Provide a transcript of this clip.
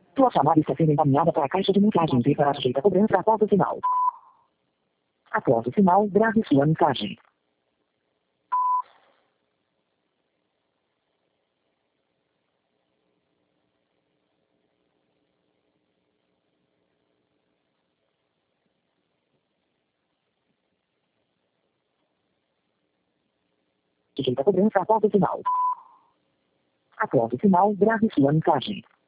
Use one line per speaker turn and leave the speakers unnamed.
Tua chamada está sendo encaminhada para a caixa de mensagens e para sujeita a cobrança após o sinal. Após o sinal, grave sua mensagem. Sujeita a cobrança após o sinal. Após o sinal, grave sua mensagem.